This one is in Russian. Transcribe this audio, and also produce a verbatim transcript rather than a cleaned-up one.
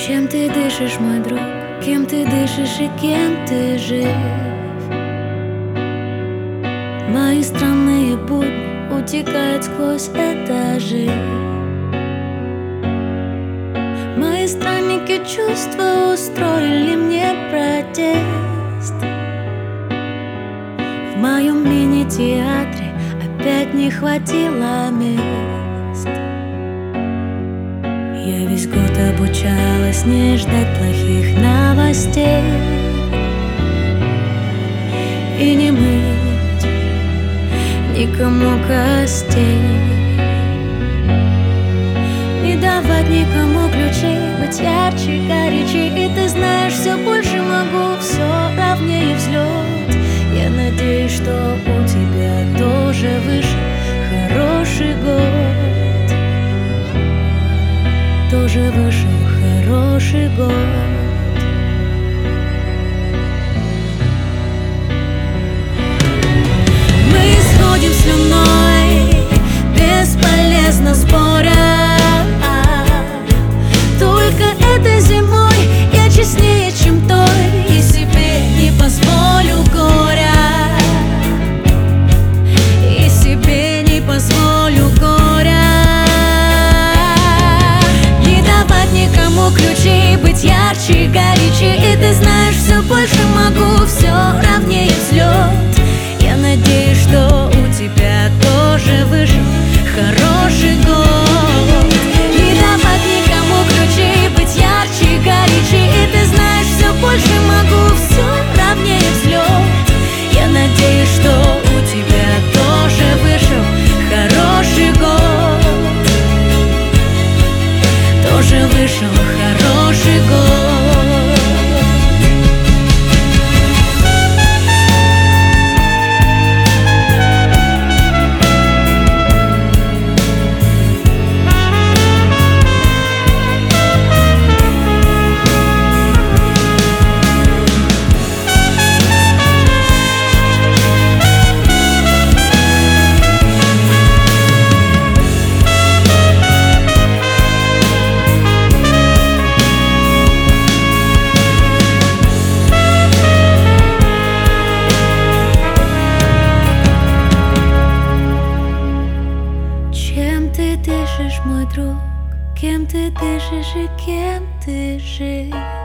Чем ты дышишь, мой друг? Кем ты дышишь и кем ты жив? Мои странные будни утекают сквозь этажи. Мои странники чувства устроили мне протест. В моем мини-театре опять не хватило мест. Я весь год обучалась не ждать плохих новостей и не мыть никому костей, не давать никому ключей, быть ярче, горячей. И ты знаешь, все больше могу, все ровнее взлет. Я надеюсь, что у тебя тоже вышел хороший год, тоже вышел хороший год. Мы исходим слюной, бесполезно споря. Только этой зимой я честнее, чем той, и себе не позволю горя, и себе не позволю горя. Не давать никому ключей, быть ярче и горячей. И ты знаешь, все больше могу, все ровнее взлет. Я надеюсь, что у тебя тоже вышел хороший год. Не давать никому ключей, быть ярче и горячей. И ты знаешь, все больше могу, все ровнее взлет. Я надеюсь, что у тебя тоже вышел хороший год, тоже вышел хороший год. Чем ты дышишь, мой друг? Кем ты дышишь и кем ты жив?